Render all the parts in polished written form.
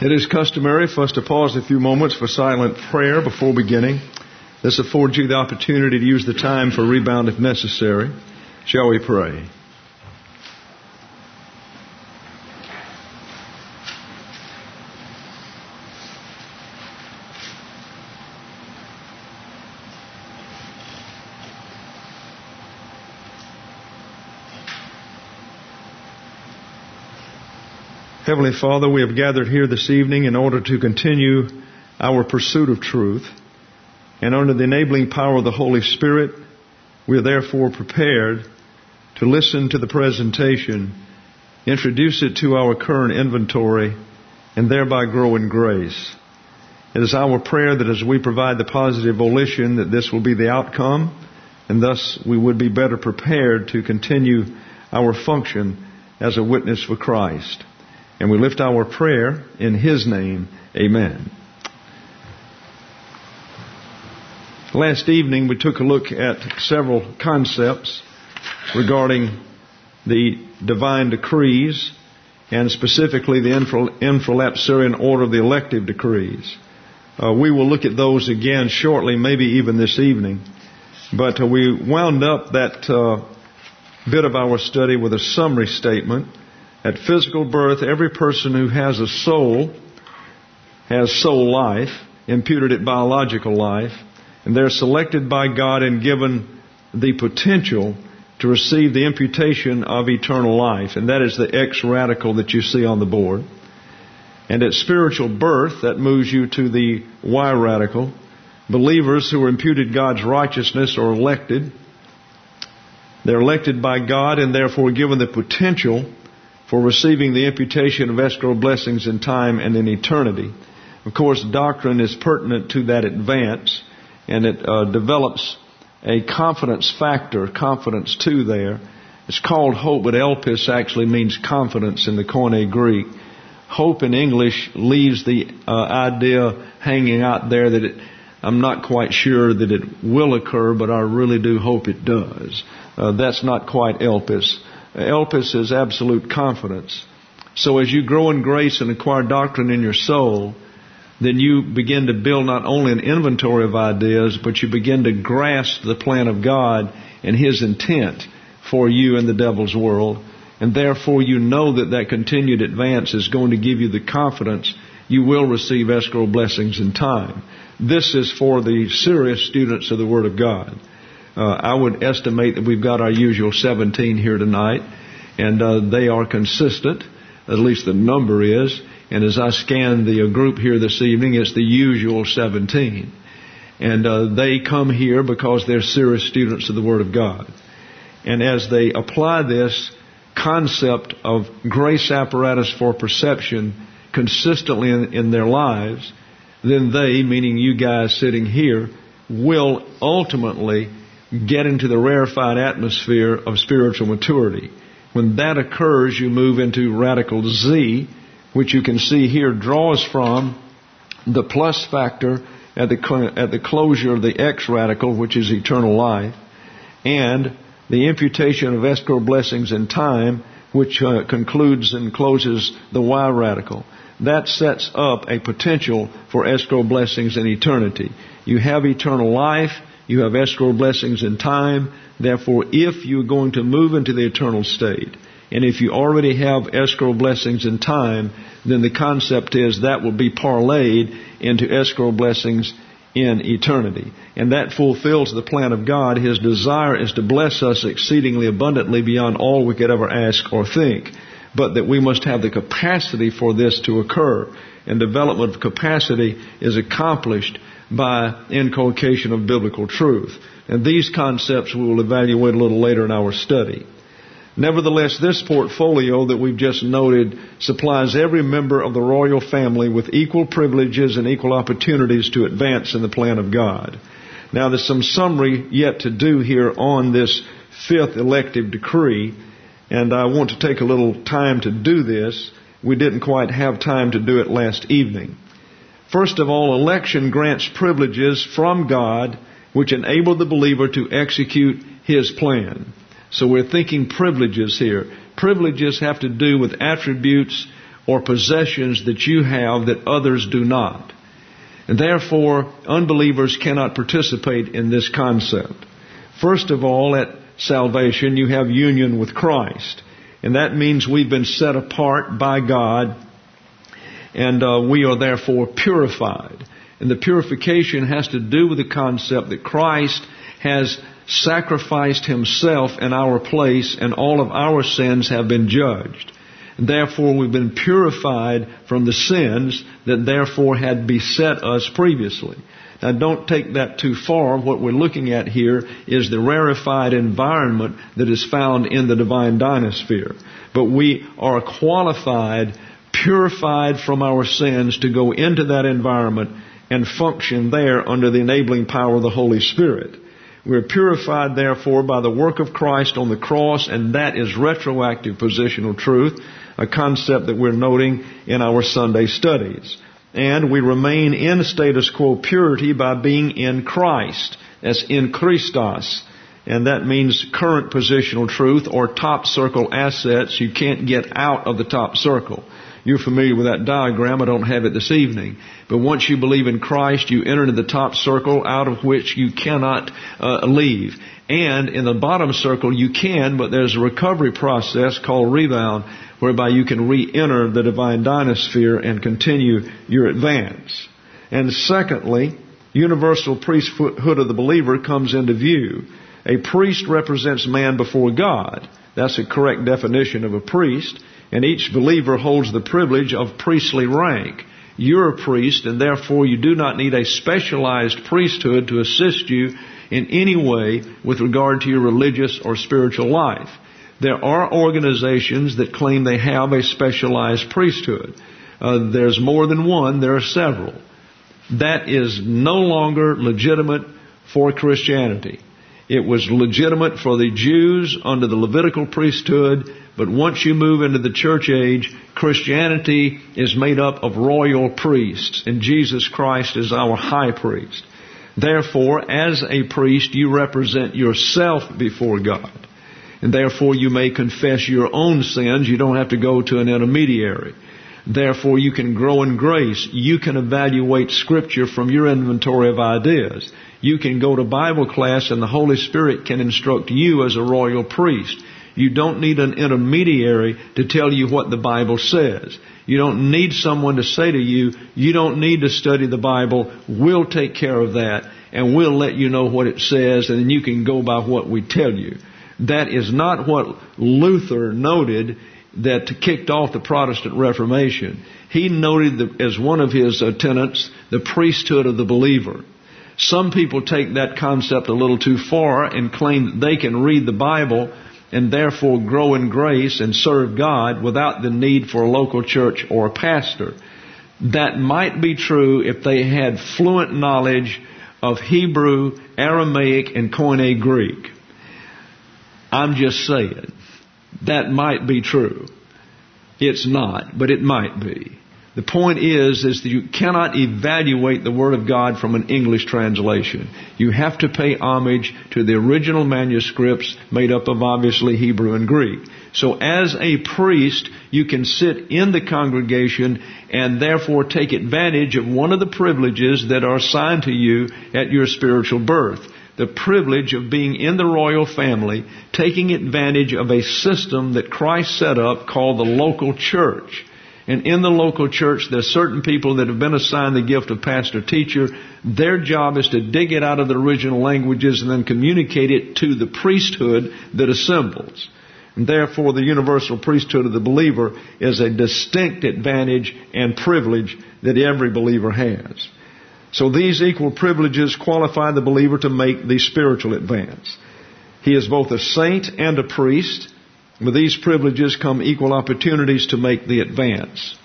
It is customary for us to pause a few moments for silent prayer before beginning. This affords you the opportunity to use the time for rebound if necessary. Shall we pray? Heavenly Father, we have gathered here this evening in order to continue our pursuit of truth. And under the enabling power of the Holy Spirit, we are therefore prepared to listen to the presentation, introduce it to our current inventory, and thereby grow in grace. It is our prayer that as we provide the positive volition that this will be the outcome, and thus we would be better prepared to continue our function as a witness for Christ. And we lift our prayer in His name. Amen. Last evening we took a look at several concepts regarding the divine decrees and specifically the infralapsarian order of the elective decrees. We will look at those again shortly, maybe even this evening. But we wound up that bit of our study with a summary statement. At physical birth, every person who has a soul has soul life, imputed it biological life, and they're selected by God and given the potential to receive the imputation of eternal life, and that is the X radical that you see on the board. And at spiritual birth, that moves you to the Y radical. Believers who are imputed God's righteousness are elected. They're elected by God and therefore given the potential for receiving the imputation of escrow blessings in time and in eternity. Of course, doctrine is pertinent to that advance, and it develops a confidence factor, confidence 2 there. It's called hope, but elpis actually means confidence in the Koine Greek. Hope in English leaves the idea hanging out there that I'm not quite sure that it will occur, but I really do hope it does. That's not quite elpis. Elpis is absolute confidence. So as you grow in grace and acquire doctrine in your soul, then you begin to build not only an inventory of ideas, but you begin to grasp the plan of God and His intent for you in the devil's world. And therefore you know that that continued advance is going to give you the confidence you will receive escrow blessings in time. This is for the serious students of the Word of God. I would estimate that we've got our usual 17 here tonight, and they are consistent, at least the number is. And as I scan the group here this evening, it's the usual 17. And they come here because they're serious students of the Word of God. And as they apply this concept of grace apparatus for perception consistently in their lives, then they, meaning you guys sitting here, will ultimately get into the rarefied atmosphere of spiritual maturity. When that occurs, you move into radical Z, which you can see here draws from the plus factor at the closure of the X radical, which is eternal life, and the imputation of escrow blessings in time, which concludes and closes the Y radical. That sets up a potential for escrow blessings in eternity. You have eternal life. You have escrow blessings in time. Therefore, if you're going to move into the eternal state, and if you already have escrow blessings in time, then the concept is that will be parlayed into escrow blessings in eternity. And that fulfills the plan of God. His desire is to bless us exceedingly abundantly beyond all we could ever ask or think. But that we must have the capacity for this to occur. And development of capacity is accomplished by inculcation of biblical truth. And these concepts we will evaluate a little later in our study. Nevertheless, this portfolio that we've just noted supplies every member of the royal family with equal privileges and equal opportunities to advance in the plan of God. Now, there's some summary yet to do here on this fifth elective decree, and I want to take a little time to do this. We didn't quite have time to do it last evening. First of all, election grants privileges from God which enable the believer to execute His plan. So we're thinking privileges here. Privileges have to do with attributes or possessions that you have that others do not. And therefore, unbelievers cannot participate in this concept. First of all, at salvation, you have union with Christ. And that means we've been set apart by God, and we are therefore purified. And the purification has to do with the concept that Christ has sacrificed Himself in our place, and all of our sins have been judged. And therefore, we've been purified from the sins that therefore had beset us previously. Now, don't take that too far. What we're looking at here is the rarefied environment that is found in the divine dynasphere. But we are qualified, purified from our sins to go into that environment and function there under the enabling power of the Holy Spirit. We're purified, therefore, by the work of Christ on the cross, and that is retroactive positional truth, a concept that we're noting in our Sunday studies. And we remain in status quo purity by being in Christ. That's in Christos. And that means current positional truth or top circle assets. You can't get out of the top circle. You're familiar with that diagram. I don't have it this evening. But once you believe in Christ, you enter into the top circle out of which you cannot leave. And in the bottom circle you can, but there's a recovery process called rebound, whereby you can re-enter the divine dynasphere and continue your advance. And secondly, universal priesthood of the believer comes into view. A priest represents man before God. That's a correct definition of a priest. And each believer holds the privilege of priestly rank. You're a priest, and therefore you do not need a specialized priesthood to assist you in any way with regard to your religious or spiritual life. There are organizations that claim they have a specialized priesthood. There's more than one. There are several. That is no longer legitimate for Christianity. It was legitimate for the Jews under the Levitical priesthood, but once you move into the church age, Christianity is made up of royal priests, and Jesus Christ is our high priest. Therefore, as a priest, you represent yourself before God. And therefore, you may confess your own sins. You don't have to go to an intermediary. Therefore, you can grow in grace. You can evaluate Scripture from your inventory of ideas. You can go to Bible class, and the Holy Spirit can instruct you as a royal priest. You don't need an intermediary to tell you what the Bible says. You don't need someone to say to you, you don't need to study the Bible. We'll take care of that, and we'll let you know what it says, and then you can go by what we tell you. That is not what Luther noted that kicked off the Protestant Reformation. He noted as one of his tenets the priesthood of the believer. Some people take that concept a little too far and claim that they can read the Bible and therefore grow in grace and serve God without the need for a local church or a pastor. That might be true if they had fluent knowledge of Hebrew, Aramaic, and Koine Greek. I'm just saying, that might be true. It's not, but it might be. The point is that you cannot evaluate the Word of God from an English translation. You have to pay homage to the original manuscripts made up of obviously Hebrew and Greek. So as a priest, you can sit in the congregation and therefore take advantage of one of the privileges that are assigned to you at your spiritual birth. The privilege of being in the royal family, taking advantage of a system that Christ set up called the local church. And in the local church, there are certain people that have been assigned the gift of pastor-teacher. Their job is to dig it out of the original languages and then communicate it to the priesthood that assembles. And therefore, the universal priesthood of the believer is a distinct advantage and privilege that every believer has. So these equal privileges qualify the believer to make the spiritual advance. He is both a saint and a priest. With these privileges come equal opportunities to make the advance.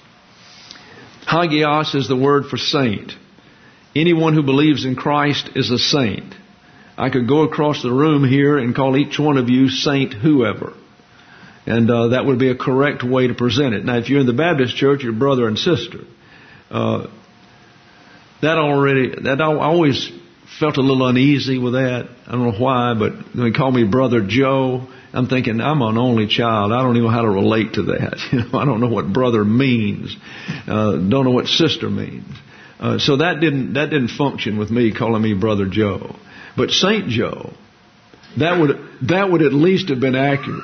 Hagios is the word for saint. Anyone who believes in Christ is a saint. I could go across the room here and call each one of you Saint whoever. And that would be a correct way to present it. Now, if you're in the Baptist church, you're brother and sister. That always felt a little uneasy with that. I don't know why, but they call me Brother Joe. I'm thinking, I'm an only child. I don't even know how to relate to that. I don't know what brother means. Don't know what sister means. So that didn't function with me calling me Brother Joe. But Saint Joe, that would at least have been accurate.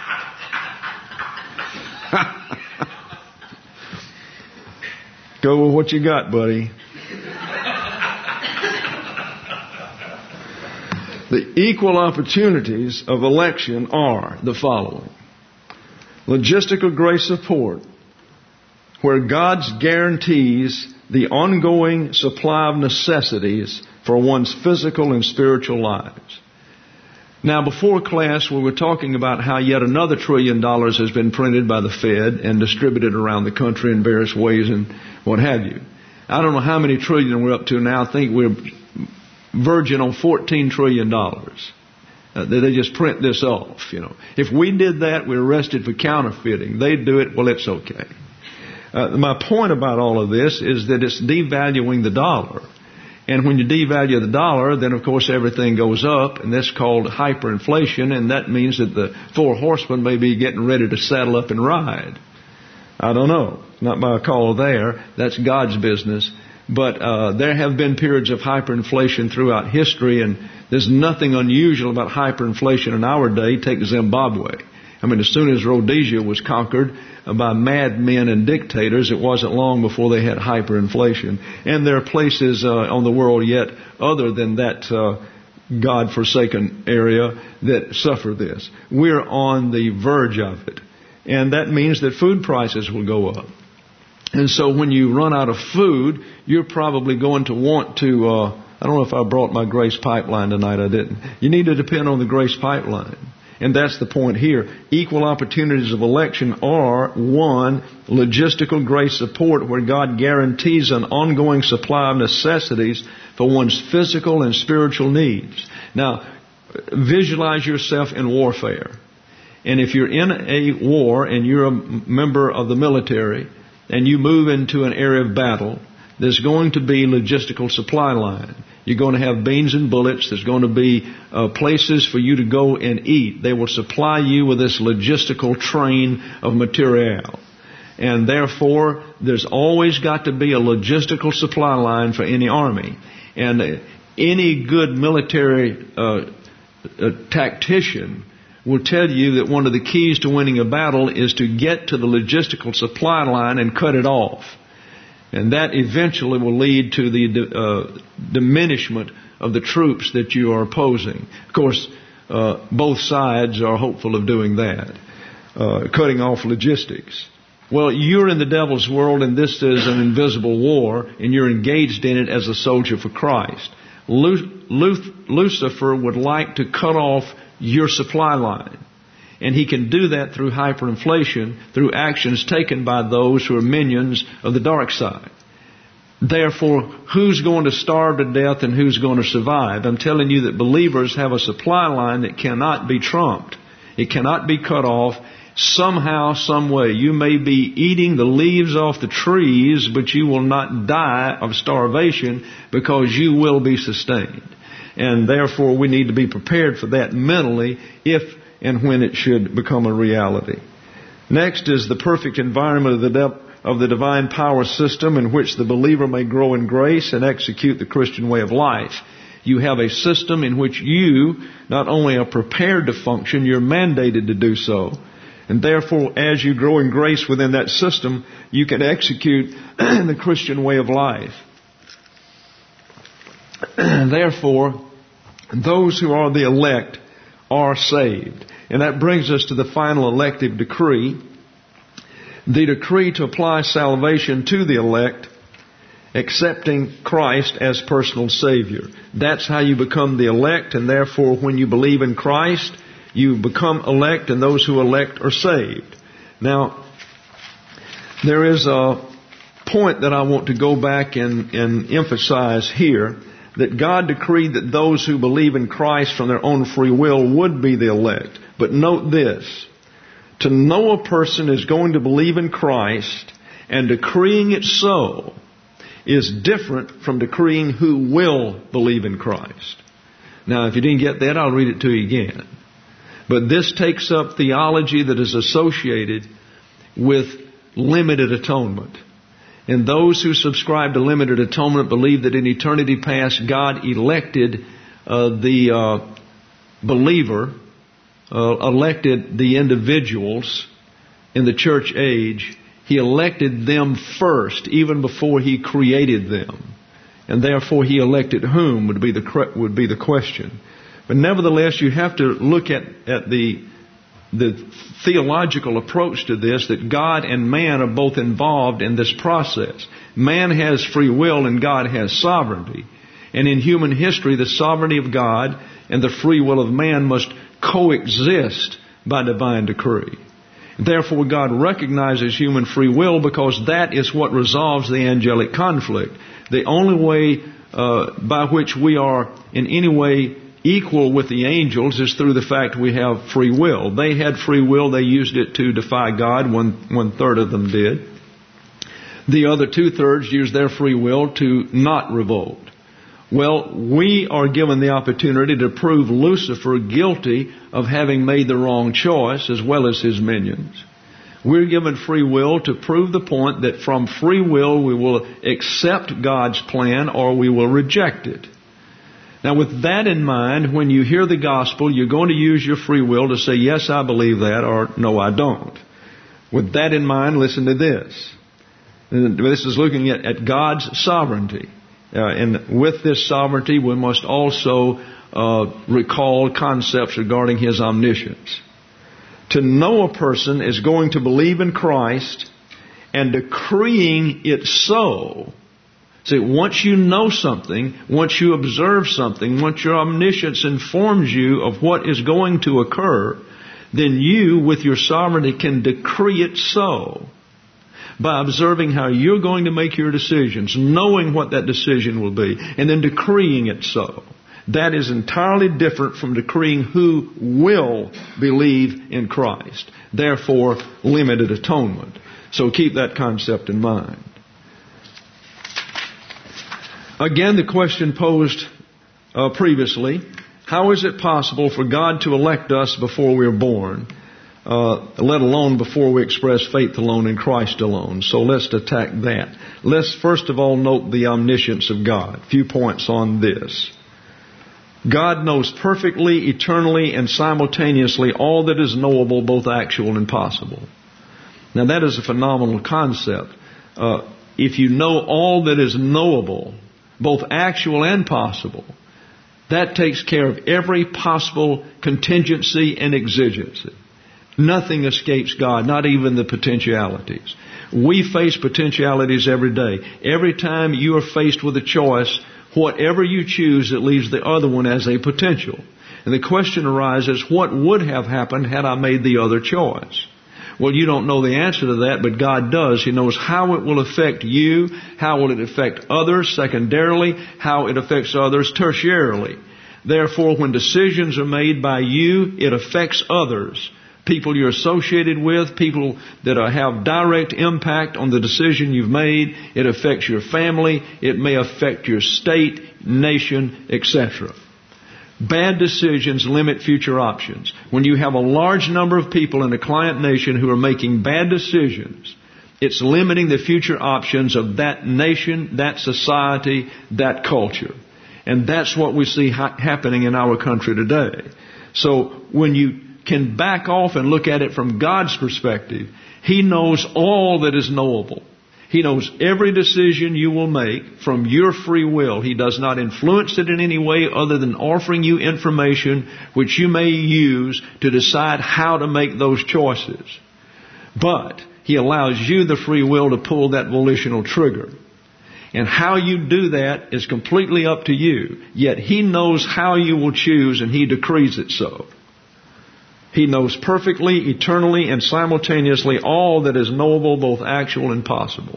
Go with what you got, buddy. The equal opportunities of election are the following. Logistical grace support, where God guarantees the ongoing supply of necessities for one's physical and spiritual lives. Now, before class, we were talking about how yet another $1 trillion has been printed by the Fed and distributed around the country in various ways and what have you. I don't know how many trillion we're up to now. I think we're verging on $14 trillion. They just print this off, If we did that, we're arrested for counterfeiting. They do it, well, it's okay. My point about all of this is that it's devaluing the dollar. And when you devalue the dollar, then of course everything goes up, and that's called hyperinflation, and that means that the four horsemen may be getting ready to saddle up and ride. I don't know. Not my call there. That's God's business. But there have been periods of hyperinflation throughout history, and there's nothing unusual about hyperinflation in our day. Take Zimbabwe. I mean, as soon as Rhodesia was conquered by madmen and dictators, it wasn't long before they had hyperinflation. And there are places on the world yet other than that God-forsaken area that suffer this. We're on the verge of it. And that means that food prices will go up. And so when you run out of food, you're probably going to want to, I don't know if I brought my Grace Pipeline tonight, I didn't. You need to depend on the Grace Pipeline. And that's the point here. Equal opportunities of election are, 1, logistical grace support, where God guarantees an ongoing supply of necessities for one's physical and spiritual needs. Now, visualize yourself in warfare. And if you're in a war and you're a member of the military and you move into an area of battle, there's going to be logistical supply line. You're going to have beans and bullets. There's going to be places for you to go and eat. They will supply you with this logistical train of material. And therefore, there's always got to be a logistical supply line for any army. And any good military tactician will tell you that one of the keys to winning a battle is to get to the logistical supply line and cut it off. And that eventually will lead to the diminishment of the troops that you are opposing. Of course, both sides are hopeful of doing that, cutting off logistics. Well, you're in the devil's world, and this is an invisible war, and you're engaged in it as a soldier for Christ. Lucifer would like to cut off your supply line. And he can do that through hyperinflation, through actions taken by those who are minions of the dark side. Therefore, who's going to starve to death and who's going to survive? I'm telling you that believers have a supply line that cannot be trumped. It cannot be cut off. Somehow, some way. You may be eating the leaves off the trees, but you will not die of starvation because you will be sustained. And therefore, we need to be prepared for that mentally if and when it should become a reality. Next is the perfect environment of the divine power system in which the believer may grow in grace and execute the Christian way of life. You have a system in which you not only are prepared to function, you're mandated to do so. And therefore, as you grow in grace within that system, you can execute the Christian way of life. Therefore, those who are the elect are saved. And that brings us to the final elective decree. The decree to apply salvation to the elect, accepting Christ as personal Savior. That's how you become the elect, and therefore when you believe in Christ, you become elect, and those who elect are saved. Now, there is a point that I want to go back and emphasize here, that God decreed that those who believe in Christ from their own free will would be the elect. But note this, to know a person is going to believe in Christ and decreeing it so is different from decreeing who will believe in Christ. Now, if you didn't get that, I'll read it to you again. But this takes up theology that is associated with limited atonement. And those who subscribe to limited atonement believe that in eternity past, God elected the believer, elected the individuals in the church age. He elected them first, even before He created them. And therefore He elected whom would be the question. But nevertheless, you have to look at the theological approach to this, that God and man are both involved in this process. Man has free will and God has sovereignty. And in human history, the sovereignty of God and the free will of man must coexist by divine decree. Therefore, God recognizes human free will because that is what resolves the angelic conflict. The only way by which we are in any way equal with the angels is through the fact we have free will. They had free will. They used it to defy God. One third of them did. The other 2/3 used their free will to not revolt. Well, we are given the opportunity to prove Lucifer guilty of having made the wrong choice, as well as his minions. We're given free will to prove the point that from free will we will accept God's plan or we will reject it. Now, with that in mind, when you hear the gospel, you're going to use your free will to say, yes, I believe that, or no, I don't. With that in mind, listen to this. This is looking at God's sovereignty. And with this sovereignty, we must also recall concepts regarding His omniscience. To know a person is going to believe in Christ and decreeing it so. See, once you know something, once you observe something, once your omniscience informs you of what is going to occur, then you, with your sovereignty, can decree it so. By observing how you're going to make your decisions, knowing what that decision will be, and then decreeing it so. That is entirely different from decreeing who will believe in Christ. Therefore, limited atonement. So keep that concept in mind. Again, the question posed previously, how is it possible for God to elect us before we are born? Let alone before we express faith alone in Christ alone. So let's attack that. Let's first of all note the omniscience of God. A few points on this. God knows perfectly, eternally, and simultaneously all that is knowable, both actual and possible. Now that is a phenomenal concept. If you know all that is knowable, both actual and possible, that takes care of every possible contingency and exigency. Nothing escapes God, not even the potentialities. We face potentialities every day. Every time you are faced with a choice, whatever you choose, it leaves the other one as a potential. And the question arises, what would have happened had I made the other choice? Well, you don't know the answer to that, but God does. He knows how it will affect you, how will it affect others secondarily, how it affects others tertiarily. Therefore, when decisions are made by you, it affects others. People you're associated with, people that have direct impact on the decision you've made. It affects your family. It may affect your state, nation, etc. Bad decisions limit future options. When you have a large number of people in a client nation who are making bad decisions, it's limiting the future options of that nation, that society, that culture. And that's what we see happening in our country today. So when you can back off and look at it from God's perspective, He knows all that is knowable. He knows every decision you will make from your free will. He does not influence it in any way other than offering you information which you may use to decide how to make those choices. But He allows you the free will to pull that volitional trigger. And how you do that is completely up to you. Yet He knows how you will choose and He decrees it so. He knows perfectly, eternally, and simultaneously all that is knowable, both actual and possible.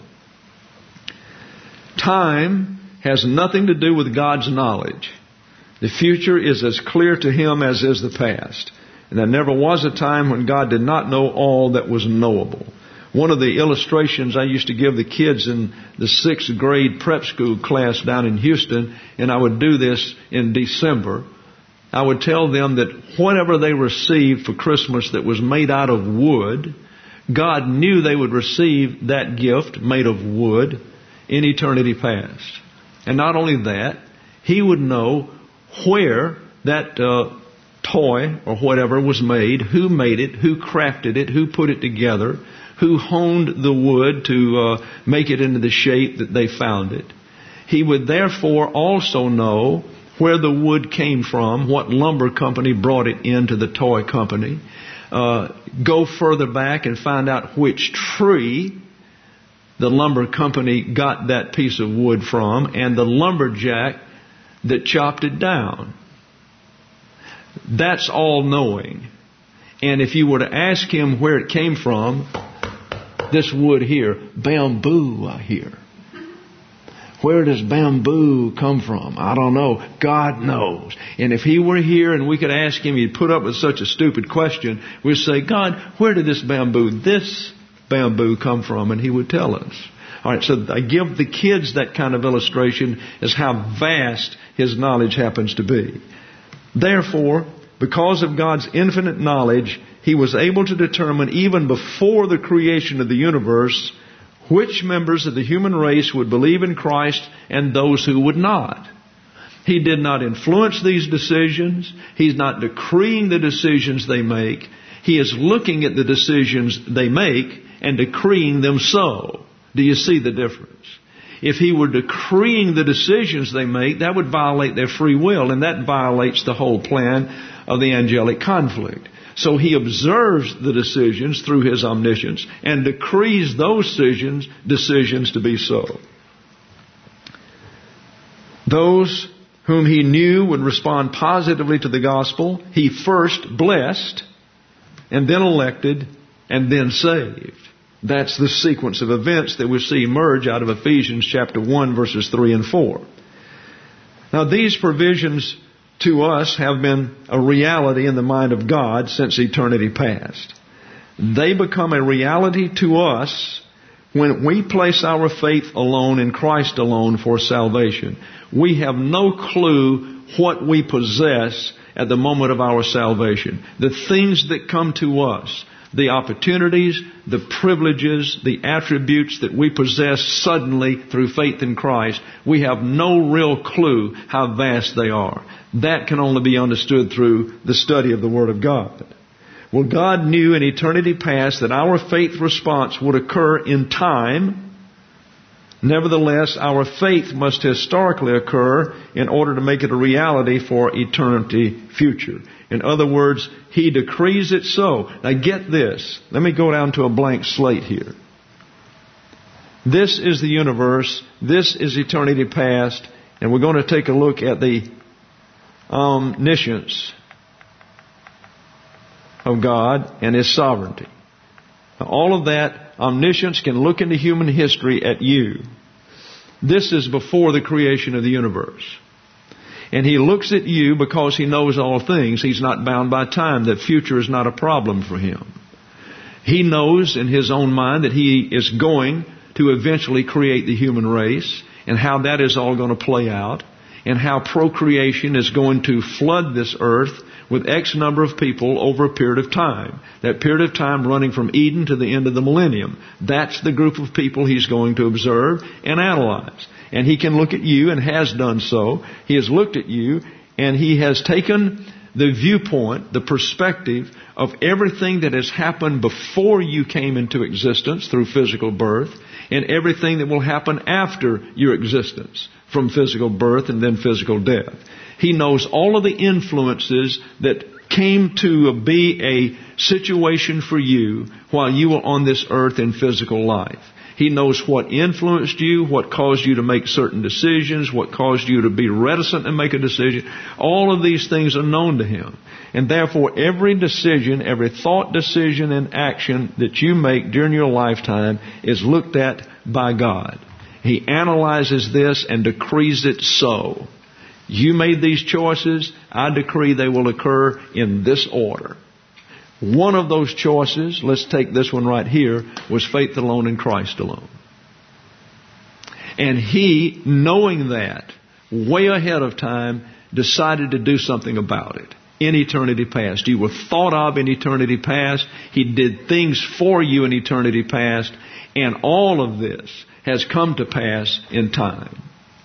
Time has nothing to do with God's knowledge. The future is as clear to Him as is the past. And there never was a time when God did not know all that was knowable. One of the illustrations I used to give the kids in the 6th grade prep school class down in Houston, and I would do this in December, I would tell them that whatever they received for Christmas that was made out of wood, God knew they would receive that gift made of wood in eternity past. And not only that, He would know where that toy or whatever was made, who made it, who crafted it, who put it together, who honed the wood to make it into the shape that they found it. He would therefore also know where the wood came from, what lumber company brought it into the toy company. Go further back and find out which tree the lumber company got that piece of wood from, and the lumberjack that chopped it down. That's all knowing. And if you were to ask him where it came from, this wood here, bamboo, I hear. Where does bamboo come from? I don't know. God knows. And if He were here and we could ask Him, He'd put up with such a stupid question. We'd say, God, where did this bamboo come from? And He would tell us. All right, so I give the kids that kind of illustration as how vast His knowledge happens to be. Therefore, because of God's infinite knowledge, He was able to determine even before the creation of the universe which members of the human race would believe in Christ and those who would not. He did not influence these decisions. He's not decreeing the decisions they make. He is looking at the decisions they make and decreeing them so. Do you see the difference? If He were decreeing the decisions they make, that would violate their free will, and that violates the whole plan of the angelic conflict. So He observes the decisions through His omniscience and decrees those decisions to be so. Those whom He knew would respond positively to the gospel, He first blessed, and then elected, and then saved. That's the sequence of events that we see emerge out of Ephesians chapter 1, verses 3 and 4. Now, these provisions to us have been a reality in the mind of God since eternity past. They become a reality to us when we place our faith alone in Christ alone for salvation. We have no clue what we possess at the moment of our salvation. The things that come to us, the opportunities, the privileges, the attributes that we possess suddenly through faith in Christ, we have no real clue how vast they are. That can only be understood through the study of the Word of God. Well, God knew in eternity past that our faith response would occur in time. Nevertheless, our faith must historically occur in order to make it a reality for eternity future. In other words, He decrees it so. Now get this. Let me go down to a blank slate here. This is the universe. This is eternity past. And we're going to take a look at the omniscience of God and His sovereignty. Now, all of that omniscience can look into human history at you. This is before the creation of the universe. And He looks at you because He knows all things. He's not bound by time. The future is not a problem for Him. He knows in His own mind that He is going to eventually create the human race and how that is all going to play out and how procreation is going to flood this earth with X number of people over a period of time. That period of time running from Eden to the end of the millennium. That's the group of people He's going to observe and analyze. And He can look at you and has done so. He has looked at you and He has taken the viewpoint, the perspective of everything that has happened before you came into existence through physical birth and everything that will happen after your existence from physical birth and then physical death. He knows all of the influences that came to be a situation for you while you were on this earth in physical life. He knows what influenced you, what caused you to make certain decisions, what caused you to be reticent and make a decision. All of these things are known to Him. And therefore, every decision, every thought, decision, and action that you make during your lifetime is looked at by God. He analyzes this and decrees it so. You made these choices. I decree they will occur in this order. One of those choices, let's take this one right here, was faith alone in Christ alone. And he, knowing that, way ahead of time, decided to do something about it in eternity past. You were thought of in eternity past. He did things for you in eternity past. And all of this has come to pass in time.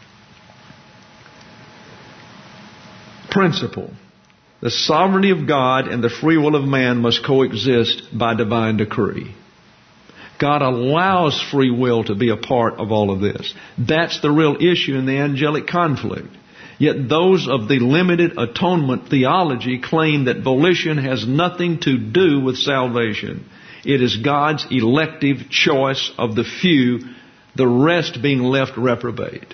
Principle. The sovereignty of God and the free will of man must coexist by divine decree. God allows free will to be a part of all of this. That's the real issue in the angelic conflict. Yet those of the limited atonement theology claim that volition has nothing to do with salvation. It is God's elective choice of the few, the rest being left reprobate.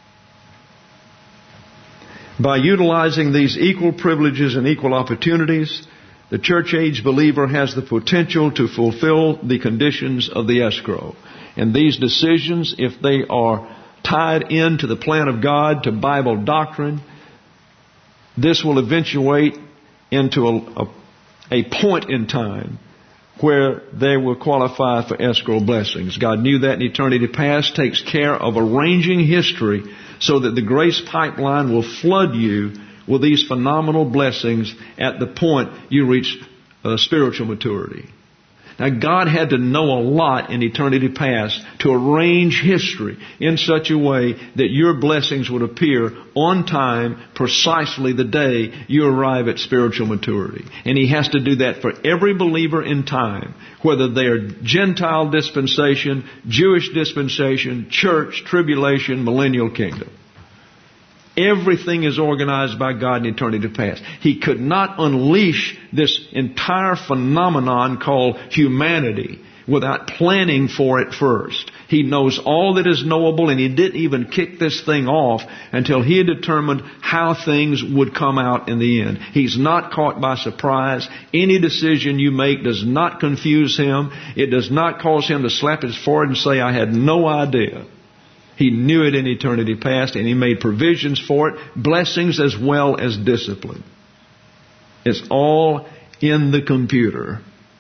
By utilizing these equal privileges and equal opportunities, the church-age believer has the potential to fulfill the conditions of the escrow. And these decisions, if they are tied into the plan of God, to Bible doctrine, this will eventuate into a point in time where they will qualify for escrow blessings. God knew that in eternity past, takes care of arranging history so that the grace pipeline will flood you with these phenomenal blessings at the point you reach spiritual maturity. Now, God had to know a lot in eternity past to arrange history in such a way that your blessings would appear on time, precisely the day you arrive at spiritual maturity. And He has to do that for every believer in time, whether they are Gentile dispensation, Jewish dispensation, church, tribulation, millennial kingdom. Everything is organized by God in eternity past. He could not unleash this entire phenomenon called humanity without planning for it first. He knows all that is knowable, and He didn't even kick this thing off until He had determined how things would come out in the end. He's not caught by surprise. Any decision you make does not confuse Him. It does not cause Him to slap His forehead and say, "I had no idea." He knew it in eternity past, and He made provisions for it, blessings as well as discipline. It's all in the computer.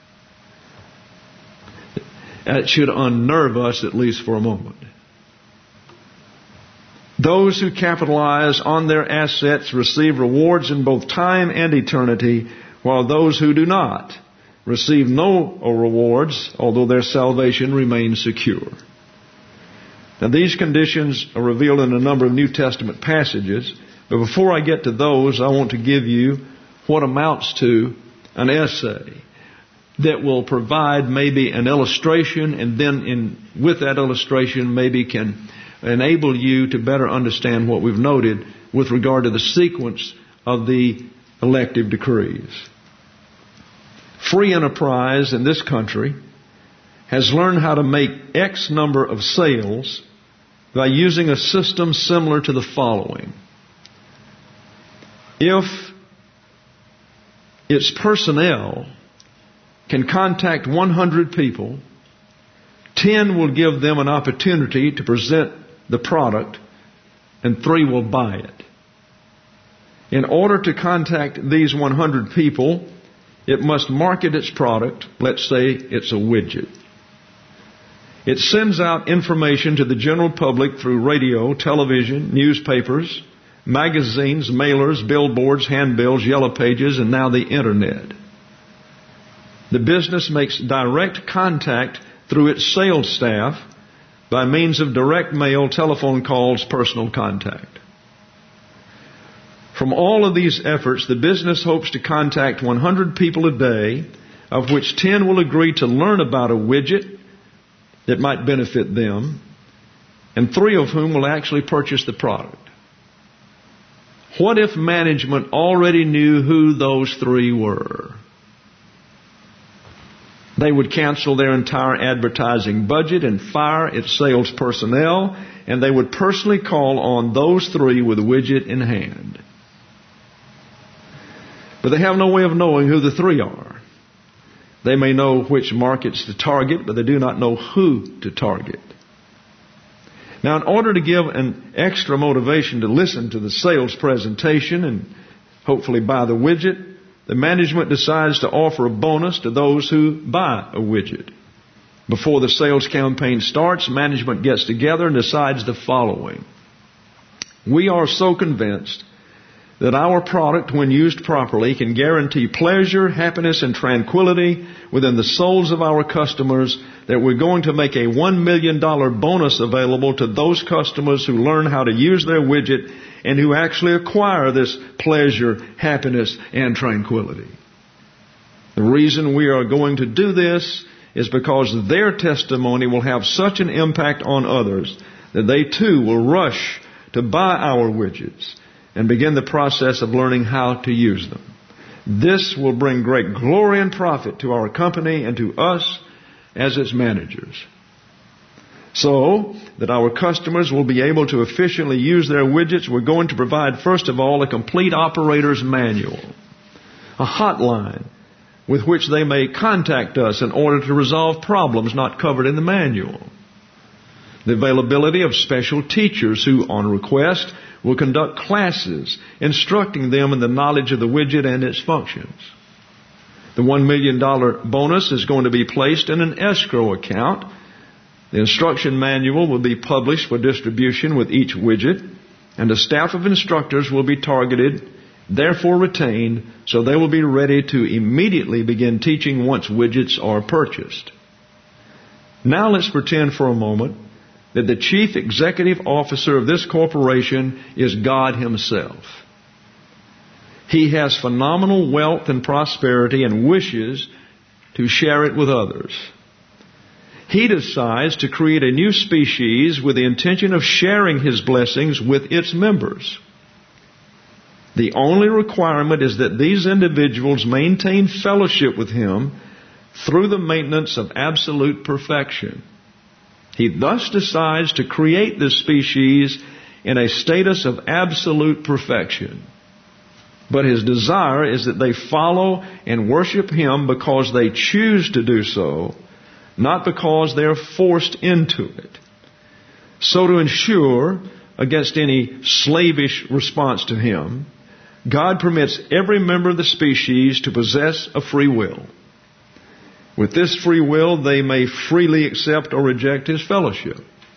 It should unnerve us, at least for a moment. Those who capitalize on their assets receive rewards in both time and eternity, while those who do not receive no rewards, although their salvation remains secure. Now, these conditions are revealed in a number of New Testament passages, but before I get to those, I want to give you what amounts to an essay that will provide maybe an illustration, and then with that illustration maybe can enable you to better understand what we've noted with regard to the sequence of the elective decrees. Free enterprise in this country has learned how to make X number of sales by using a system similar to the following. If its personnel can contact 100 people, 10 will give them an opportunity to present the product, and 3 will buy it. In order to contact these 100 people, it must market its product. Let's say it's a widget. It sends out information to the general public through radio, television, newspapers, magazines, mailers, billboards, handbills, yellow pages, and now the Internet. The business makes direct contact through its sales staff by means of direct mail, telephone calls, personal contact. From all of these efforts, the business hopes to contact 100 people a day, of which 10 will agree to learn about a widget that might benefit them, and 3 of whom will actually purchase the product. What if management already knew who those 3 were? They would cancel their entire advertising budget and fire its sales personnel, and they would personally call on those 3 with a widget in hand. But they have no way of knowing who the 3 are. They may know which markets to target, but they do not know who to target. Now, in order to give an extra motivation to listen to the sales presentation and hopefully buy the widget, the management decides to offer a bonus to those who buy a widget. Before the sales campaign starts, management gets together and decides the following. We are so convinced that our product, when used properly, can guarantee pleasure, happiness, and tranquility within the souls of our customers that we're going to make a $1 million bonus available to those customers who learn how to use their widget and who actually acquire this pleasure, happiness, and tranquility. The reason we are going to do this is because their testimony will have such an impact on others that they too will rush to buy our widgets and begin the process of learning how to use them. This will bring great glory and profit to our company and to us as its managers. So that our customers will be able to efficiently use their widgets, we're going to provide, first of all, a complete operator's manual, a hotline with which they may contact us in order to resolve problems not covered in the manual. The availability of special teachers who, on request, will conduct classes instructing them in the knowledge of the widget and its functions. The $1 million bonus is going to be placed in an escrow account. The instruction manual will be published for distribution with each widget, and a staff of instructors will be targeted, therefore retained, so they will be ready to immediately begin teaching once widgets are purchased. Now let's pretend for a moment that the chief executive officer of this corporation is God Himself. He has phenomenal wealth and prosperity and wishes to share it with others. He decides to create a new species with the intention of sharing His blessings with its members. The only requirement is that these individuals maintain fellowship with Him through the maintenance of absolute perfection. He thus decides to create this species in a status of absolute perfection. But His desire is that they follow and worship Him because they choose to do so, not because they are forced into it. So to ensure against any slavish response to Him, God permits every member of the species to possess a free will. With this free will, they may freely accept or reject His fellowship.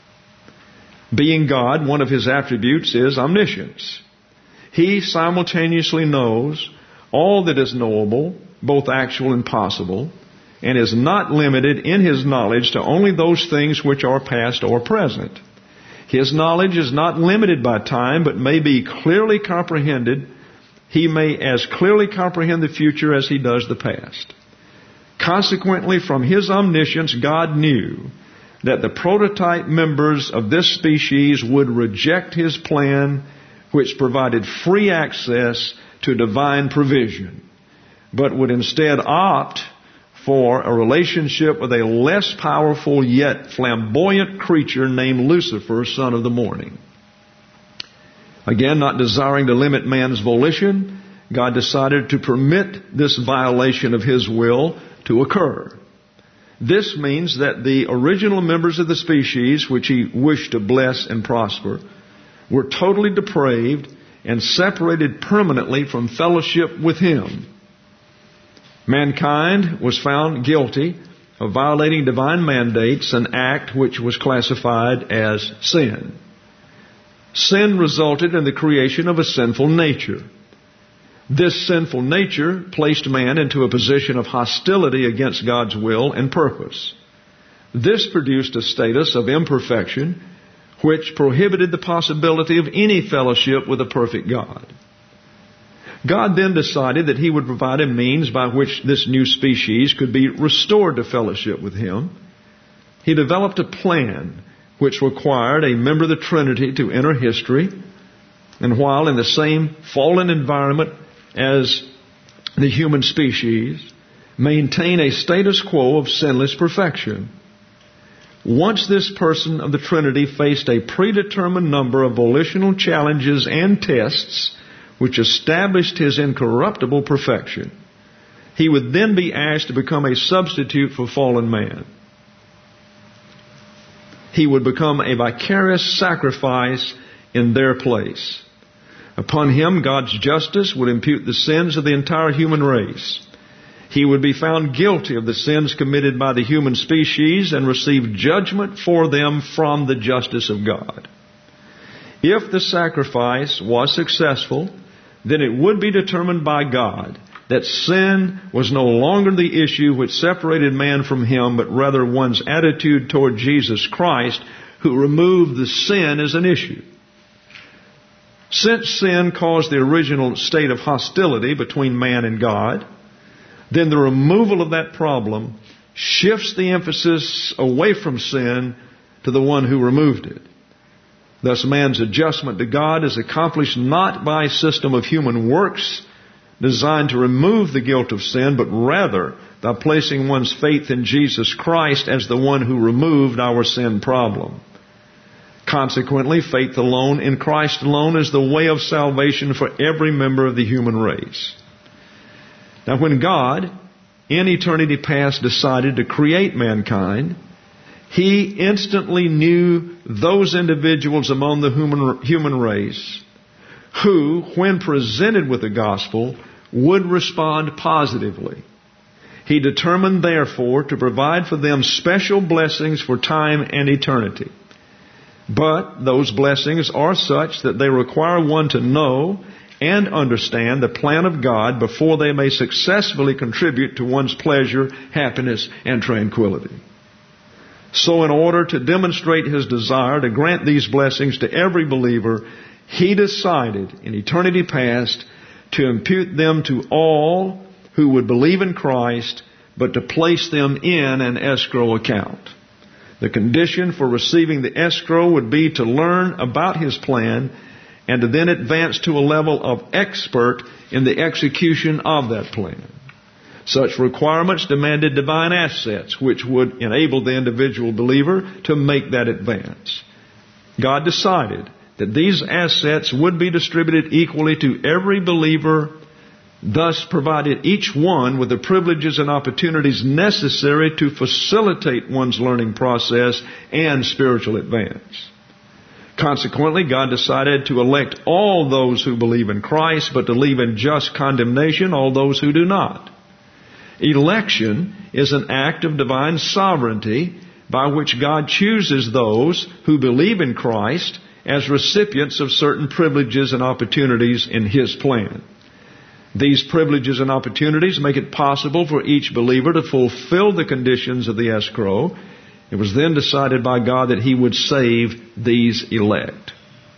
Being God, one of His attributes is omniscience. He simultaneously knows all that is knowable, both actual and possible, and is not limited in His knowledge to only those things which are past or present. His knowledge is not limited by time, but may be clearly comprehended. He may as clearly comprehend the future as He does the past. Consequently, from His omniscience, God knew that the prototype members of this species would reject His plan, which provided free access to divine provision, but would instead opt for a relationship with a less powerful yet flamboyant creature named Lucifer, son of the morning. Again, not desiring to limit man's volition, God decided to permit this violation of His will to occur. This means that the original members of the species, which He wished to bless and prosper, were totally depraved and separated permanently from fellowship with Him. Mankind was found guilty of violating divine mandates, an act which was classified as sin. Sin resulted in the creation of a sinful nature. This sinful nature placed man into a position of hostility against God's will and purpose. This produced a status of imperfection which prohibited the possibility of any fellowship with a perfect God. God then decided that He would provide a means by which this new species could be restored to fellowship with Him. He developed a plan which required a member of the Trinity to enter history, and while in the same fallen environment as the human species, maintain a status quo of sinless perfection. Once this person of the Trinity faced a predetermined number of volitional challenges and tests which established his incorruptible perfection, he would then be asked to become a substitute for fallen man. He would become a vicarious sacrifice in their place. Upon him, God's justice would impute the sins of the entire human race. He would be found guilty of the sins committed by the human species and receive judgment for them from the justice of God. If the sacrifice was successful, then it would be determined by God that sin was no longer the issue which separated man from him, but rather one's attitude toward Jesus Christ, who removed the sin as an issue. Since sin caused the original state of hostility between man and God, then the removal of that problem shifts the emphasis away from sin to the one who removed it. Thus, man's adjustment to God is accomplished not by a system of human works designed to remove the guilt of sin, but rather by placing one's faith in Jesus Christ as the one who removed our sin problem. Consequently, faith alone in Christ alone is the way of salvation for every member of the human race. Now, when God, in eternity past, decided to create mankind, He instantly knew those individuals among the human race who, when presented with the gospel, would respond positively. He determined, therefore, to provide for them special blessings for time and eternity. But those blessings are such that they require one to know and understand the plan of God before they may successfully contribute to one's pleasure, happiness, and tranquility. So in order to demonstrate His desire to grant these blessings to every believer, He decided in eternity past to impute them to all who would believe in Christ, but to place them in an escrow account. The condition for receiving the escrow would be to learn about His plan and to then advance to a level of expert in the execution of that plan. Such requirements demanded divine assets, which would enable the individual believer to make that advance. God decided that these assets would be distributed equally to every believer, thus provided each one with the privileges and opportunities necessary to facilitate one's learning process and spiritual advance. Consequently, God decided to elect all those who believe in Christ, but to leave in just condemnation all those who do not. Election is an act of divine sovereignty by which God chooses those who believe in Christ as recipients of certain privileges and opportunities in His plan. These privileges and opportunities make it possible for each believer to fulfill the conditions of the escrow. It was then decided by God that He would save these elect.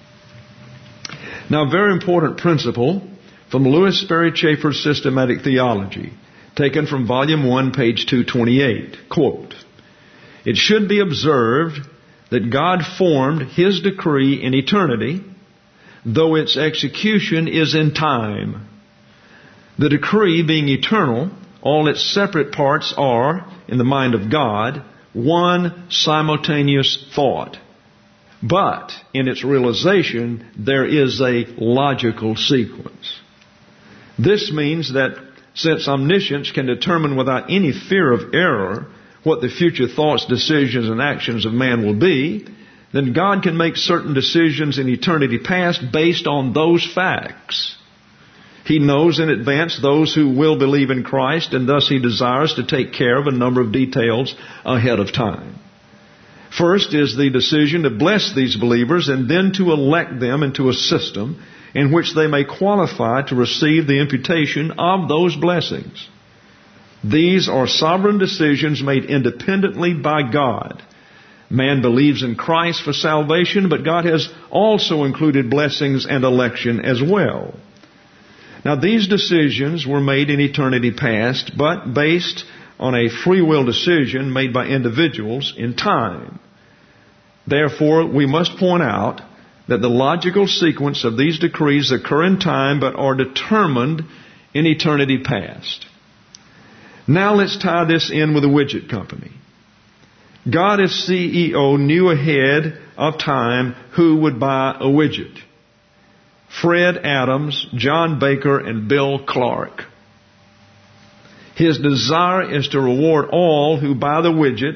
Now, a very important principle from Lewis Sperry Chafer's Systematic Theology, taken from Volume 1, page 228. Quote, "It should be observed that God formed His decree in eternity, though its execution is in time. The decree being eternal, all its separate parts are, in the mind of God, one simultaneous thought. But in its realization, there is a logical sequence. This means that since omniscience can determine without any fear of error what the future thoughts, decisions, and actions of man will be, then God can make certain decisions in eternity past based on those facts. He knows in advance those who will believe in Christ, and thus He desires to take care of a number of details ahead of time. First is the decision to bless these believers and then to elect them into a system in which they may qualify to receive the imputation of those blessings. These are sovereign decisions made independently by God. Man believes in Christ for salvation, but God has also included blessings and election as well. Now, these decisions were made in eternity past, but based on a free will decision made by individuals in time. Therefore, we must point out that the logical sequence of these decrees occur in time, but are determined in eternity past. Now let's tie this in with the widget company. God as CEO knew ahead of time who would buy a widget. Fred Adams, John Baker, and Bill Clark. His desire is to reward all who buy the widget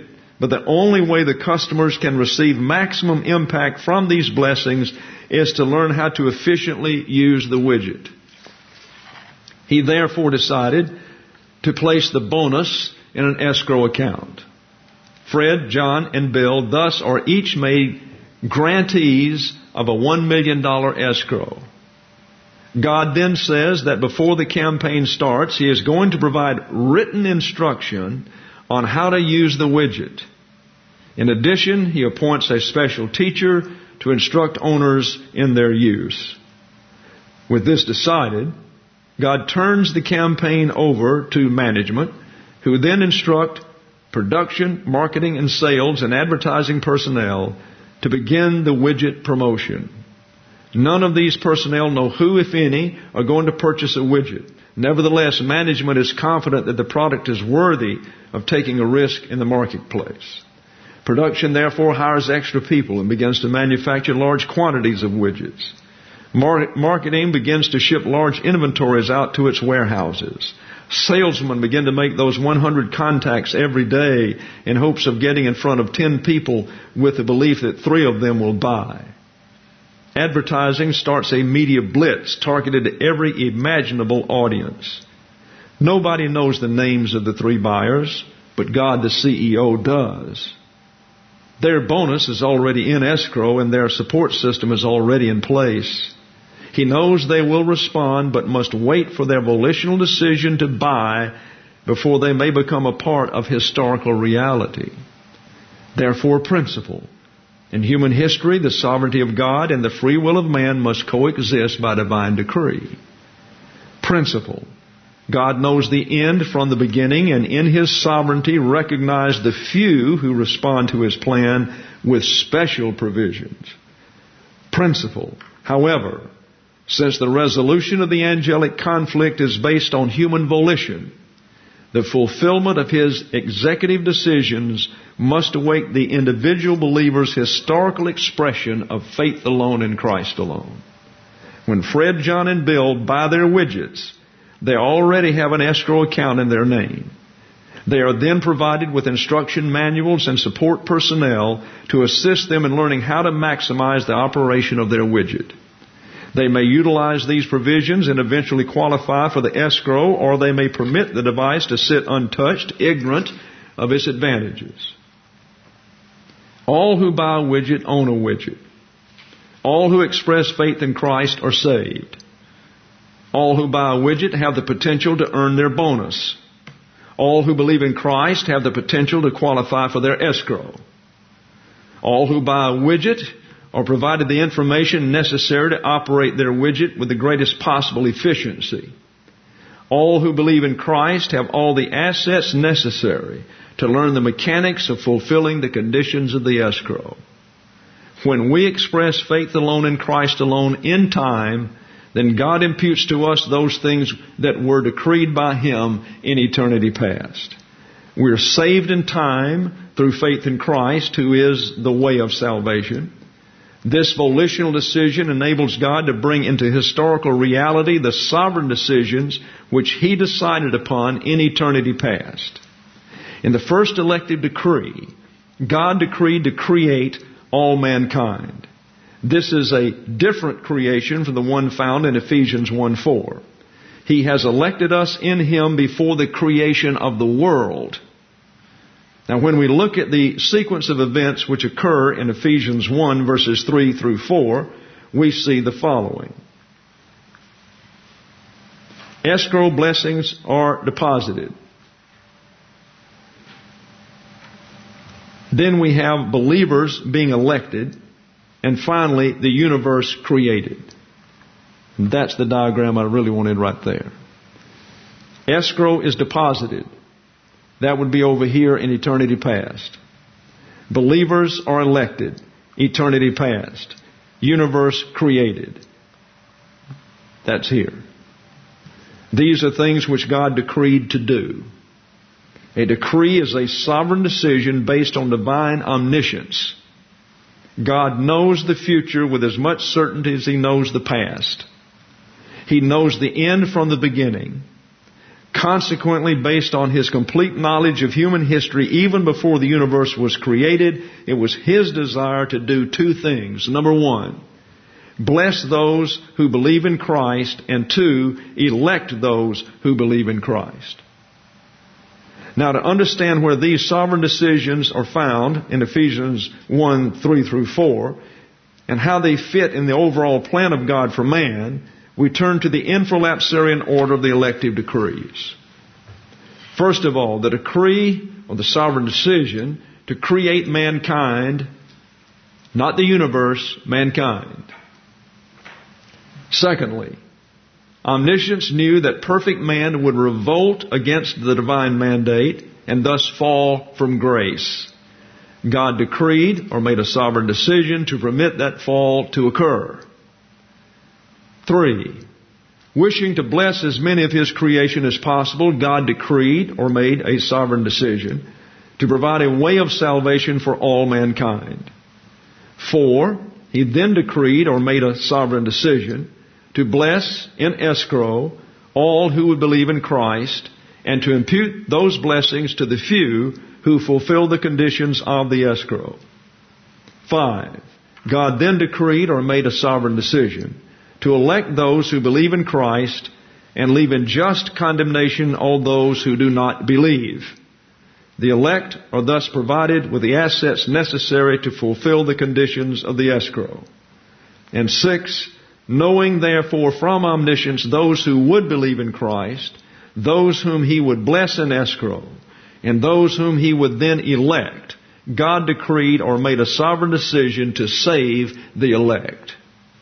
But the only way the customers can receive maximum impact from these blessings is to learn how to efficiently use the widget. He therefore decided to place the bonus in an escrow account. Fred, John, and Bill thus are each made grantees of a $1 million escrow. God then says that before the campaign starts, He is going to provide written instruction on how to use the widget. In addition, He appoints a special teacher to instruct owners in their use. With this decided, God turns the campaign over to management, who then instruct production, marketing, and sales and advertising personnel to begin the widget promotion. None of these personnel know who, if any, are going to purchase a widget. Nevertheless, management is confident that the product is worthy of taking a risk in the marketplace. Production therefore hires extra people and begins to manufacture large quantities of widgets. Marketing begins to ship large inventories out to its warehouses. Salesmen begin to make those 100 contacts every day in hopes of getting in front of 10 people with the belief that 3 of them will buy. Advertising starts a media blitz targeted at every imaginable audience. Nobody knows the names of the 3 buyers, but God, the CEO, does. Their bonus is already in escrow and their support system is already in place. He knows they will respond, but must wait for their volitional decision to buy before they may become a part of historical reality. Therefore, principle. In human history, the sovereignty of God and the free will of man must coexist by divine decree. Principle. God knows the end from the beginning, and in His sovereignty recognized the few who respond to His plan with special provisions. Principle. However, since the resolution of the angelic conflict is based on human volition, the fulfillment of His executive decisions must await the individual believer's historical expression of faith alone in Christ alone. When Fred, John, and Bill buy their widgets, they already have an escrow account in their name. They are then provided with instruction manuals and support personnel to assist them in learning how to maximize the operation of their widget. They may utilize these provisions and eventually qualify for the escrow, or they may permit the device to sit untouched, ignorant of its advantages. All who buy a widget own a widget. All who express faith in Christ are saved. All who buy a widget have the potential to earn their bonus. All who believe in Christ have the potential to qualify for their escrow. All who buy a widget are provided the information necessary to operate their widget with the greatest possible efficiency. All who believe in Christ have all the assets necessary to learn the mechanics of fulfilling the conditions of the escrow. When we express faith alone in Christ alone in time, then God imputes to us those things that were decreed by Him in eternity past. We are saved in time through faith in Christ, who is the way of salvation. This volitional decision enables God to bring into historical reality the sovereign decisions which He decided upon in eternity past. In the first elective decree, God decreed to create all mankind. This is a different creation from the one found in Ephesians 1:4. He has elected us in Him before the creation of the world. Now, when we look at the sequence of events which occur in Ephesians 1, verses 3 through 4, we see the following. Escrow blessings are deposited. Then we have believers being elected. And finally, the universe created. And that's the diagram I really wanted right there. Escrow is deposited. That would be over here in eternity past. Believers are elected. Eternity past. Universe created. That's here. These are things which God decreed to do. A decree is a sovereign decision based on divine omniscience. God knows the future with as much certainty as He knows the past. He knows the end from the beginning. Consequently, based on His complete knowledge of human history, even before the universe was created, it was His desire to do two things. Number one, bless those who believe in Christ, and two, elect those who believe in Christ. Now, to understand where these sovereign decisions are found in Ephesians 1:3-4, and how they fit in the overall plan of God for man, we turn to the infralapsarian order of the elective decrees. First of all, the decree or the sovereign decision to create mankind, not the universe, mankind. Secondly, omniscience knew that perfect man would revolt against the divine mandate and thus fall from grace. God decreed or made a sovereign decision to permit that fall to occur. 3. Wishing to bless as many of His creation as possible, God decreed or made a sovereign decision to provide a way of salvation for all mankind. 4. He then decreed or made a sovereign decision to bless in escrow all who would believe in Christ and to impute those blessings to the few who fulfill the conditions of the escrow. 5. God then decreed or made a sovereign decision to elect those who believe in Christ and leave in just condemnation all those who do not believe. The elect are thus provided with the assets necessary to fulfill the conditions of the escrow. And 6, knowing therefore from omniscience those who would believe in Christ, those whom He would bless in escrow, and those whom He would then elect, God decreed or made a sovereign decision to save the elect.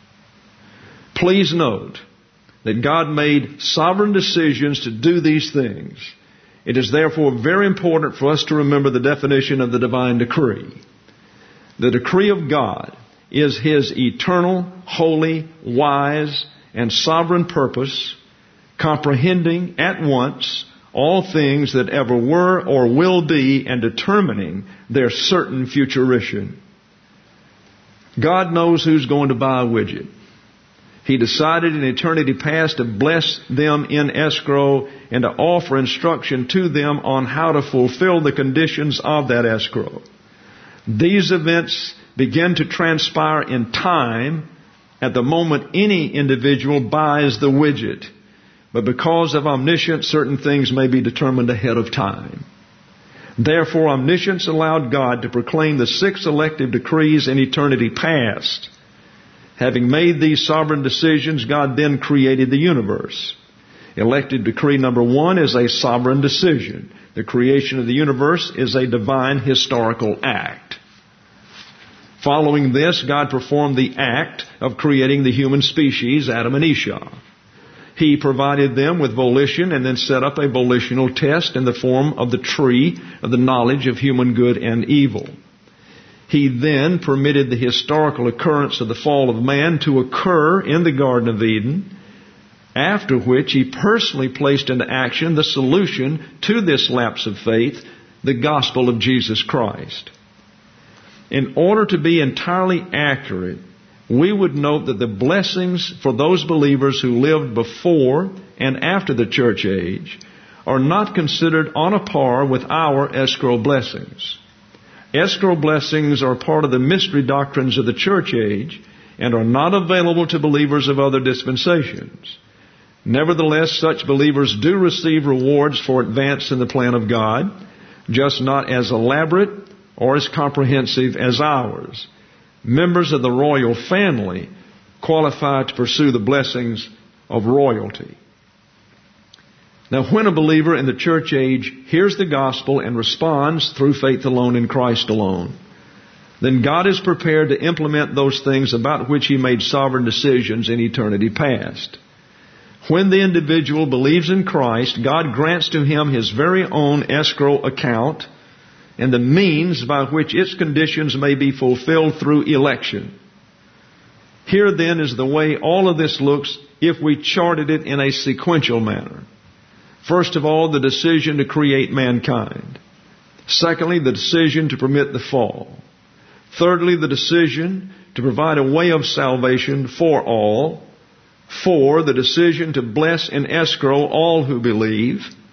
Please note that God made sovereign decisions to do these things. It is therefore very important for us to remember the definition of the divine decree. The decree of God is His eternal, holy, wise, and sovereign purpose, comprehending at once all things that ever were or will be and determining their certain futuration. God knows who's going to buy a widget. He decided in eternity past to bless them in escrow and to offer instruction to them on how to fulfill the conditions of that escrow. These events begin to transpire in time at the moment any individual buys the widget. But because of omniscience, certain things may be determined ahead of time. Therefore, omniscience allowed God to proclaim the 6 elective decrees in eternity past. Having made these sovereign decisions, God then created the universe. Elective decree number 1 is a sovereign decision. The creation of the universe is a divine historical act. Following this, God performed the act of creating the human species, Adam and Esau. He provided them with volition and then set up a volitional test in the form of the tree of the knowledge of human good and evil. He then permitted the historical occurrence of the fall of man to occur in the Garden of Eden, after which He personally placed into action the solution to this lapse of faith, the gospel of Jesus Christ. In order to be entirely accurate, we would note that the blessings for those believers who lived before and after the church age are not considered on a par with our escrow blessings. Escrow blessings are part of the mystery doctrines of the church age and are not available to believers of other dispensations. Nevertheless, such believers do receive rewards for advance in the plan of God, just not as elaborate or as comprehensive as ours. Members of the royal family qualify to pursue the blessings of royalty. Now, when a believer in the church age hears the gospel and responds through faith alone in Christ alone, then God is prepared to implement those things about which He made sovereign decisions in eternity past. When the individual believes in Christ, God grants to him His very own escrow account and the means by which its conditions may be fulfilled through election. Here then is the way all of this looks if we charted it in a sequential manner. First of all, the decision to create mankind. Secondly, the decision to permit the fall. Thirdly, the decision to provide a way of salvation for all. 4, the decision to bless in escrow all who believe.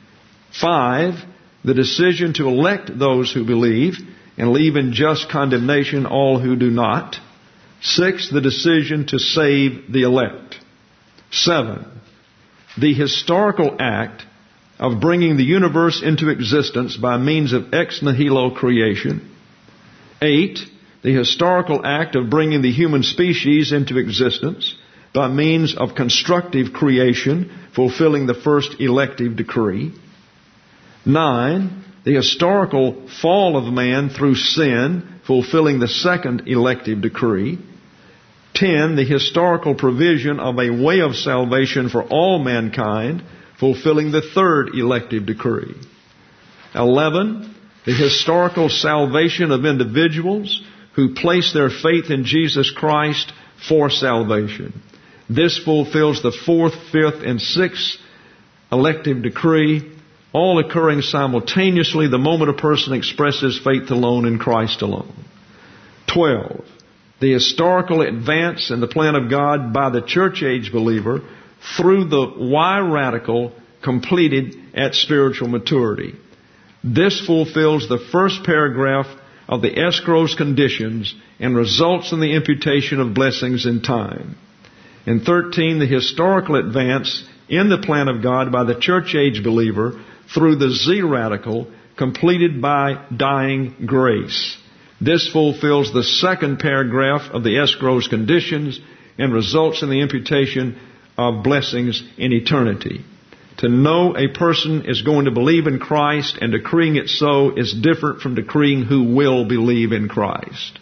5, the decision to elect those who believe and leave in just condemnation all who do not. 6, the decision to save the elect. 7, the historical act of bringing the universe into existence by means of ex nihilo creation. 8, the historical act of bringing the human species into existence by means of constructive creation, fulfilling the first elective decree. 9, the historical fall of man through sin, fulfilling the second elective decree. 10, the historical provision of a way of salvation for all mankind, fulfilling the third elective decree. 11, the historical salvation of individuals who place their faith in Jesus Christ for salvation. This fulfills the fourth, fifth, and sixth elective decree, all occurring simultaneously the moment a person expresses faith alone in Christ alone. 12, the historical advance in the plan of God by the church-age believer through the Y radical completed at spiritual maturity. This fulfills the first paragraph of the escrow's conditions and results in the imputation of blessings in time. And 13, the historical advance in the plan of God by the church-age believer through the Z radical completed by dying grace. This fulfills the second paragraph of the escrow's conditions and results in the imputation of blessings in eternity. To know a person is going to believe in Christ and decreeing it so is different from decreeing who will believe in Christ.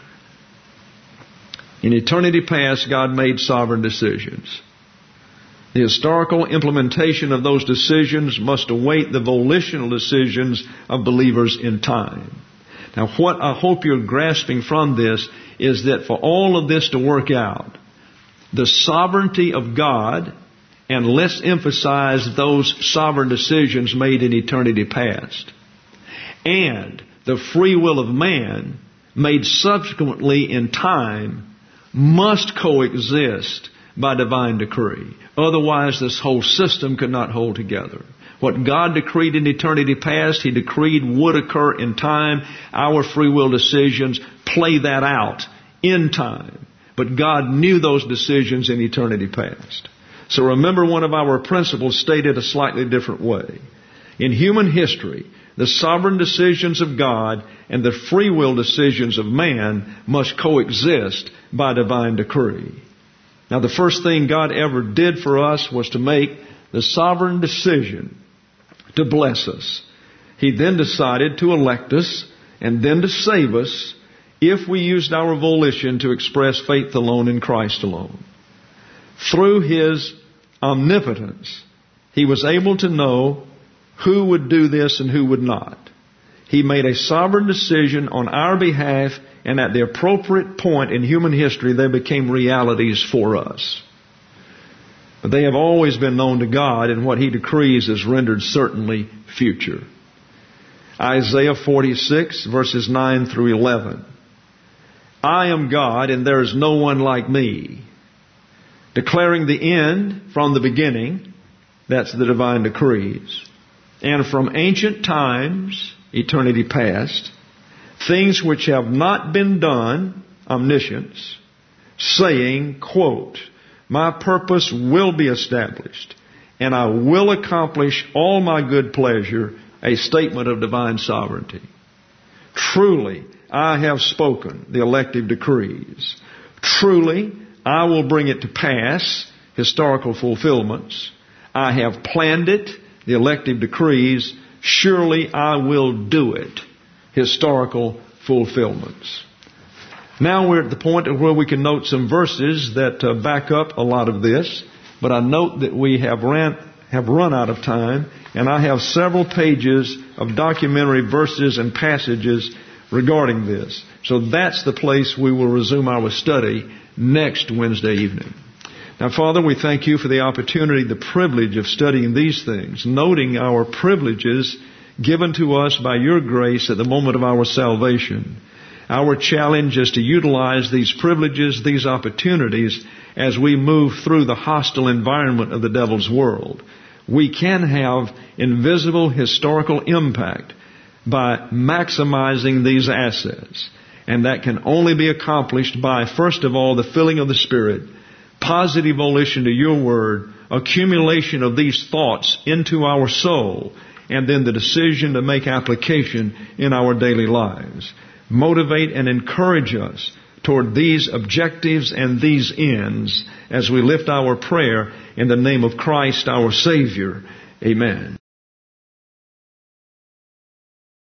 In eternity past, God made sovereign decisions. The historical implementation of those decisions must await the volitional decisions of believers in time. Now, what I hope you're grasping from this is that for all of this to work out, the sovereignty of God, and let's emphasize those sovereign decisions made in eternity past, and the free will of man made subsequently in time must coexist by divine decree. Otherwise, this whole system could not hold together. What God decreed in eternity past, He decreed would occur in time. Our free will decisions play that out in time. But God knew those decisions in eternity past. So remember, one of our principles stated a slightly different way. In human history, the sovereign decisions of God and the free will decisions of man must coexist by divine decree. Now, the first thing God ever did for us was to make the sovereign decision to bless us. He then decided to elect us and then to save us if we used our volition to express faith alone in Christ alone. Through His omnipotence, He was able to know who would do this and who would not. He made a sovereign decision on our behalf, and at the appropriate point in human history, they became realities for us. But they have always been known to God, and what He decrees is rendered certainly future. Isaiah 46, verses 9 through 11. I am God, and there is no one like me. Declaring the end from the beginning, that's the divine decrees, and from ancient times, eternity past, things which have not been done, omniscience, saying, quote, my purpose will be established, and I will accomplish all my good pleasure, a statement of divine sovereignty. Truly, I have spoken the elective decrees. Truly, I will bring it to pass, historical fulfillments. I have planned it, the elective decrees. Surely I will do it, historical fulfillments. Now we're at the point where we can note some verses that back up a lot of this. But I note that we have run out of time, and I have several pages of documentary verses and passages regarding this. So that's the place we will resume our study next Wednesday evening. Now, Father, we thank You for the opportunity, the privilege of studying these things, noting our privileges given to us by Your grace at the moment of our salvation. Our challenge is to utilize these privileges, these opportunities, as we move through the hostile environment of the devil's world. we can have invisible historical impact by maximizing these assets. And that can only be accomplished by, first of all, the filling of the Spirit, positive volition to your Word, accumulation of these thoughts into our soul, and then the decision to make application in our daily lives. Motivate and encourage us toward these objectives and these ends as we lift our prayer in the name of Christ our Savior. Amen.